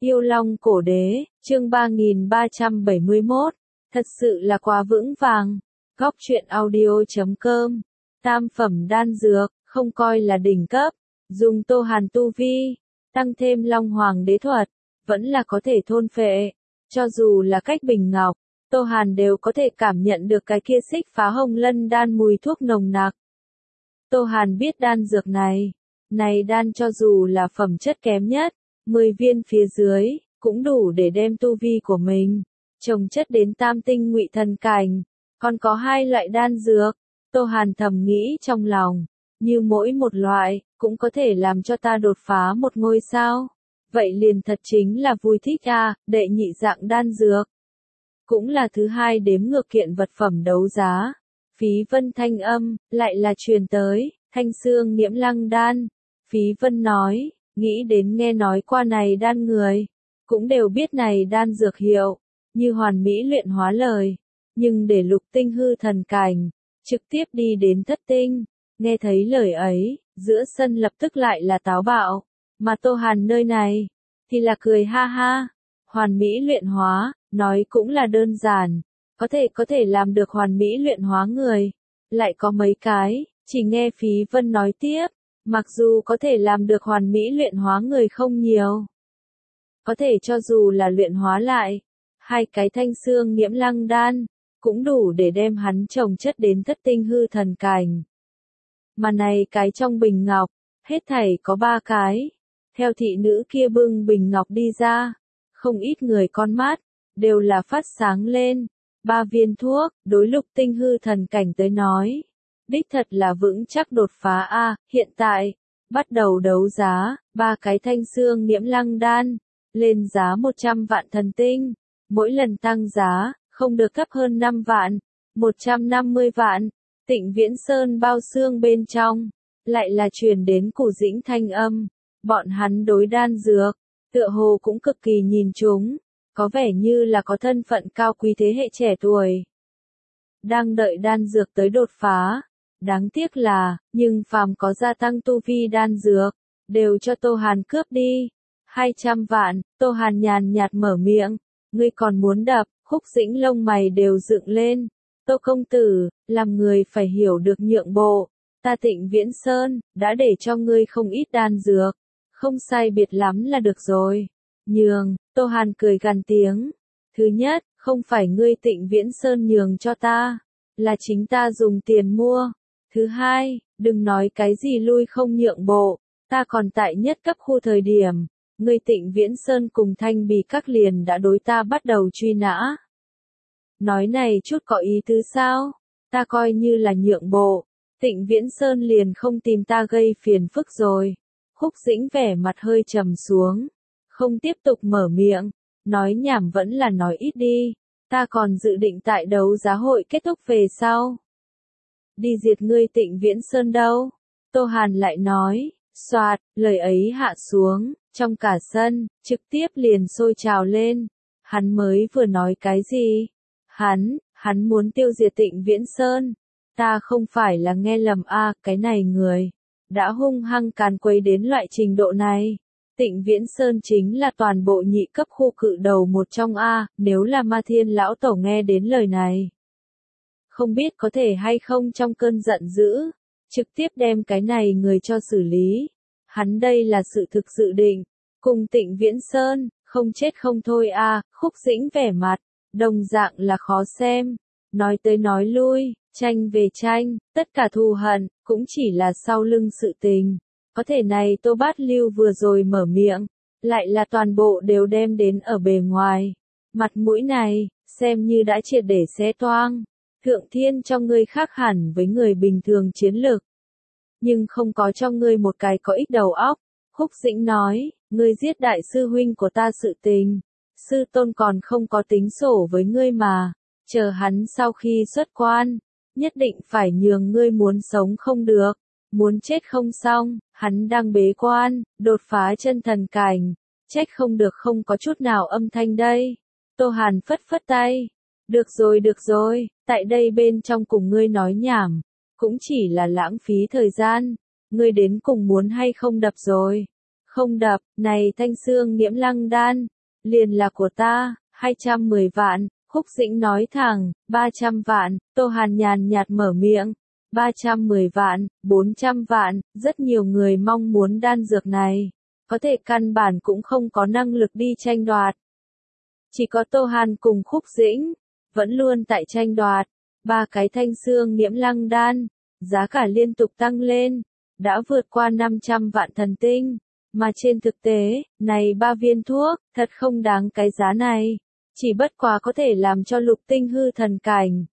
Yêu Long Cổ Đế, chương 3371, thật sự là quá vững vàng. Góc truyện audio.com, tam phẩm đan dược, không coi là đỉnh cấp, dùng Tô Hàn tu vi, tăng thêm Long Hoàng đế thuật, vẫn là có thể thôn phệ. Cho dù là cách bình ngọc, Tô Hàn đều có thể cảm nhận được cái kia xích phá hồng lân đan mùi thuốc nồng nặc. Tô Hàn biết đan dược này đan cho dù là phẩm chất kém nhất, 10 viên phía dưới, cũng đủ để đem tu vi của mình trồng chất đến tam tinh ngụy thần cảnh. Còn có hai loại đan dược, Tô Hàn thầm nghĩ trong lòng, như mỗi một loại, cũng có thể làm cho ta đột phá một ngôi sao. Vậy liền thật chính là vui thích a. Đệ nhị dạng đan dược, cũng là thứ hai đếm ngược kiện vật phẩm đấu giá. Phí Vân thanh âm, lại là truyền tới, Thanh Xương Nghiễm Lăng đan. Phí Vân nói, nghĩ đến nghe nói qua này đan người, cũng đều biết này đan dược hiệu, như hoàn mỹ luyện hóa lời, nhưng để lục tinh hư thần cảnh, trực tiếp đi đến thất tinh. Nghe thấy lời ấy, giữa sân lập tức lại là táo bạo, mà Tô Hàn nơi này, thì là cười ha ha. Hoàn mỹ luyện hóa, nói cũng là đơn giản, có thể làm được hoàn mỹ luyện hóa người, lại có mấy cái. Chỉ nghe Phí Vân nói tiếp, mặc dù có thể làm được hoàn mỹ luyện hóa người không nhiều, có thể cho dù là luyện hóa lại hai cái Thanh Xương Nghiễm Lăng đan, cũng đủ để đem hắn trồng chất đến thất tinh hư thần cảnh. Mà này cái trong bình ngọc, hết thảy có 3 cái. Theo thị nữ kia bưng bình ngọc đi ra, không ít người con mắt đều là phát sáng lên. 3 viên thuốc, đối lục tinh hư thần cảnh tới nói, đích thật là vững chắc đột phá a. Hiện tại, bắt đầu đấu giá, 3 cái Thanh Xương Nghiễm Lăng đan, lên giá 100 vạn thần tinh, mỗi lần tăng giá, không được thấp hơn 5 vạn, 150 vạn. Tịnh Viễn Sơn bao xương bên trong, lại là truyền đến Cù Dĩnh thanh âm, bọn hắn đối đan dược, tựa hồ cũng cực kỳ nhìn chúng, có vẻ như là có thân phận cao quý thế hệ trẻ tuổi, đang đợi đan dược tới đột phá. Đáng tiếc là, nhưng phàm có gia tăng tu vi đan dược, đều cho Tô Hàn cướp đi. 200 vạn, Tô Hàn nhàn nhạt mở miệng, ngươi còn muốn đập. Khúc Dĩnh lông mày đều dựng lên. Tô công tử, làm người phải hiểu được nhượng bộ, ta Tịnh Viễn Sơn, đã để cho ngươi không ít đan dược, không sai biệt lắm là được rồi. Nhường, Tô Hàn cười gằn tiếng. Thứ nhất, không phải ngươi Tịnh Viễn Sơn nhường cho ta, là chính ta dùng tiền mua. Thứ hai, đừng nói cái gì lui không nhượng bộ, ta còn tại nhất cấp khu thời điểm, ngươi Tịnh Viễn Sơn cùng Thanh Bì Các liền đã đối ta bắt đầu truy nã. Nói này chút có ý tứ sao? Ta coi như là nhượng bộ, Tịnh Viễn Sơn liền không tìm ta gây phiền phức rồi. Khúc Dĩnh vẻ mặt hơi trầm xuống, không tiếp tục mở miệng, nói nhảm vẫn là nói ít đi, ta còn dự định tại đấu giá hội kết thúc về sau đi diệt ngươi Tịnh Viễn Sơn đâu. Tô Hàn lại nói, soạt, lời ấy hạ xuống, trong cả sân, trực tiếp liền sôi trào lên. Hắn mới vừa nói cái gì? Hắn muốn tiêu diệt Tịnh Viễn Sơn. Ta không phải là nghe lầm a, cái này người đã hung hăng càn quấy đến loại trình độ này. Tịnh Viễn Sơn chính là toàn bộ nhị cấp khu cự đầu một trong a, nếu là Ma Thiên lão tổ nghe đến lời này, không biết có thể hay không trong cơn giận dữ, trực tiếp đem cái này người cho xử lý. Hắn đây là sự thực dự định, cùng Tịnh Viễn Sơn, không chết không thôi a. Khúc Dĩnh vẻ mặt, đồng dạng là khó xem. Nói tới nói lui, tranh về tranh, tất cả thù hận, cũng chỉ là sau lưng sự tình. Có thể này Tô Bát Lưu vừa rồi mở miệng, lại là toàn bộ đều đem đến ở bề ngoài. Mặt mũi này, xem như đã triệt để xé toang. Thượng thiên cho ngươi khác hẳn với người bình thường chiến lực, nhưng không có cho ngươi một cái có ích đầu óc. Khúc Dĩnh nói, ngươi giết đại sư huynh của ta sự tình, sư tôn còn không có tính sổ với ngươi mà, chờ hắn sau khi xuất quan, nhất định phải nhường ngươi muốn sống không được, muốn chết không xong. Hắn đang bế quan, đột phá chân thần cảnh, trách không được không có chút nào âm thanh đây. Tô Hàn phất phất tay, được rồi, tại đây bên trong cùng ngươi nói nhảm, cũng chỉ là lãng phí thời gian, ngươi đến cùng muốn hay không đập rồi. Không đập, này thanh xương nghiễm lăng đan, liền là của ta, 210 vạn, Khúc Dĩnh nói thẳng, 300 vạn, Tô Hàn nhàn nhạt mở miệng, 310 vạn, 400 vạn, rất nhiều người mong muốn đan dược này, có thể căn bản cũng không có năng lực đi tranh đoạt. Chỉ có Tô Hàn cùng Khúc Dĩnh, vẫn luôn tại tranh đoạt, ba cái thanh xương nghiễm lăng đan, giá cả liên tục tăng lên, đã vượt qua 500 vạn thần tinh, mà trên thực tế, này ba viên thuốc, thật không đáng cái giá này, chỉ bất quá có thể làm cho lục tinh hư thần cảnh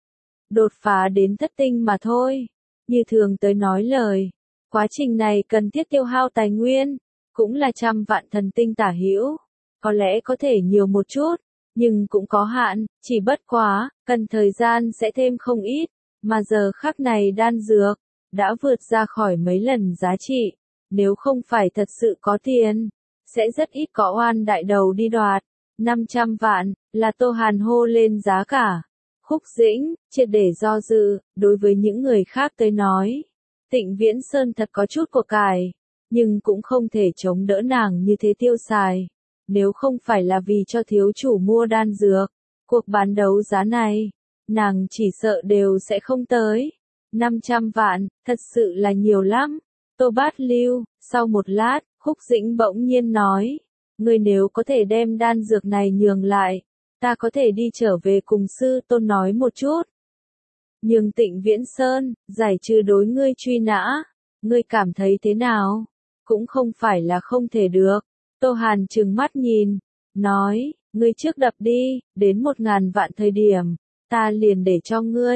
đột phá đến thất tinh mà thôi. Như thường tới nói lời, quá trình này cần thiết tiêu hao tài nguyên, cũng là 100 vạn thần tinh tả hữu, có lẽ có thể nhiều một chút, nhưng cũng có hạn, chỉ bất quá, cần thời gian sẽ thêm không ít, mà giờ khắc này đan dược, đã vượt ra khỏi mấy lần giá trị, nếu không phải thật sự có tiền, sẽ rất ít có oan đại đầu đi đoạt, 500 vạn, là Tô Hàn hô lên giá cả. Khúc Dĩnh, triệt để do dự, đối với những người khác tới nói, Tịnh Viễn Sơn thật có chút của cải, nhưng cũng không thể chống đỡ nàng như thế tiêu xài. Nếu không phải là vì cho thiếu chủ mua đan dược, cuộc bán đấu giá này, nàng chỉ sợ đều sẽ không tới. 500 vạn, thật sự là nhiều lắm. Tô Bát Lưu, sau một lát, Khúc Dĩnh bỗng nhiên nói, ngươi nếu có thể đem đan dược này nhường lại, ta có thể đi trở về cùng sư tôn nói một chút. Nhưng Tịnh Viễn Sơn, giải trừ đối ngươi truy nã, ngươi cảm thấy thế nào? Cũng không phải là không thể được. Tô Hàn trừng mắt nhìn, nói, ngươi trước đập đi, đến 1000 vạn thời điểm, ta liền để cho ngươi.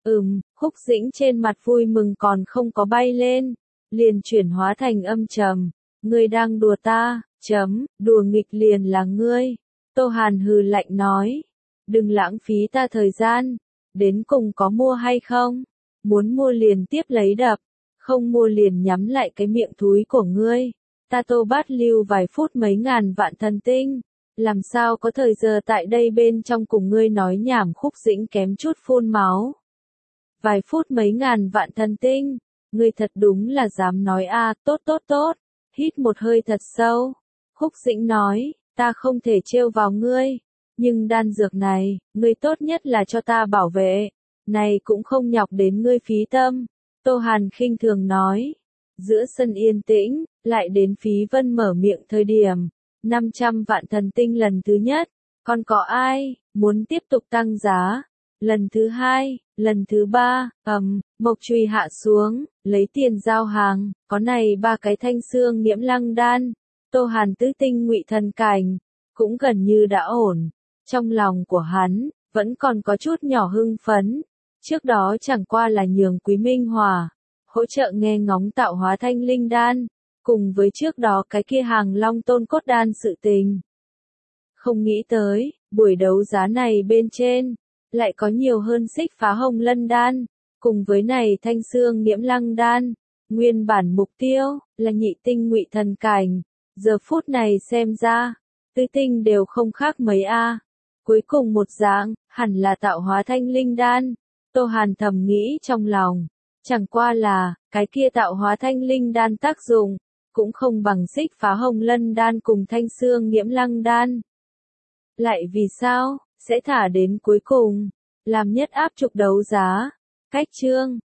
Khúc Dĩnh trên mặt vui mừng còn không có bay lên, liền chuyển hóa thành âm trầm. Ngươi đang đùa ta, đùa nghịch liền là ngươi. Tô Hàn hừ lạnh nói, đừng lãng phí ta thời gian, đến cùng có mua hay không? Muốn mua liền tiếp lấy đập, không mua liền nhắm lại cái miệng thúi của ngươi. Ta Tô Bát Lưu vài phút mấy ngàn vạn thần tinh, làm sao có thời giờ tại đây bên trong cùng ngươi nói nhảm. Khúc Dĩnh kém chút phun máu. Vài phút mấy ngàn vạn thần tinh, ngươi thật đúng là dám nói a, tốt, hít một hơi thật sâu. Khúc Dĩnh nói, ta không thể trêu vào ngươi, nhưng đan dược này, ngươi tốt nhất là cho ta bảo vệ, này cũng không nhọc đến ngươi phí tâm. Tô Hàn khinh thường nói, giữa sân yên tĩnh, lại đến Phí Vân mở miệng thời điểm, 500 vạn thần tinh lần thứ nhất, còn có ai, muốn tiếp tục tăng giá, lần thứ hai, lần thứ ba, mộc chùy hạ xuống, lấy tiền giao hàng, có này ba cái thanh xương nghiễm lăng đan, Tô Hàn tứ tinh ngụy thần cảnh, cũng gần như đã ổn, trong lòng của hắn, vẫn còn có chút nhỏ hưng phấn, trước đó chẳng qua là nhường Quý Minh Hòa, hỗ trợ nghe ngóng tạo hóa thanh linh đan, cùng với trước đó cái kia hàng long tôn cốt đan sự tình. Không nghĩ tới, buổi đấu giá này bên trên, lại có nhiều hơn xích phá hồng lân đan, cùng với này thanh xương nghiễm lăng đan, nguyên bản mục tiêu, là nhị tinh ngụy thần cảnh, giờ phút này xem ra, tứ tinh đều không khác mấy a. Cuối cùng một dạng, hẳn là tạo hóa thanh linh đan, Tô Hàn thầm nghĩ trong lòng, chẳng qua là, cái kia tạo hóa thanh linh đan tác dụng, cũng không bằng xích phá hồng lân đan cùng thanh xương nghiễm lăng đan. Lại vì sao, sẽ thả đến cuối cùng, làm nhất áp trục đấu giá. Cách chương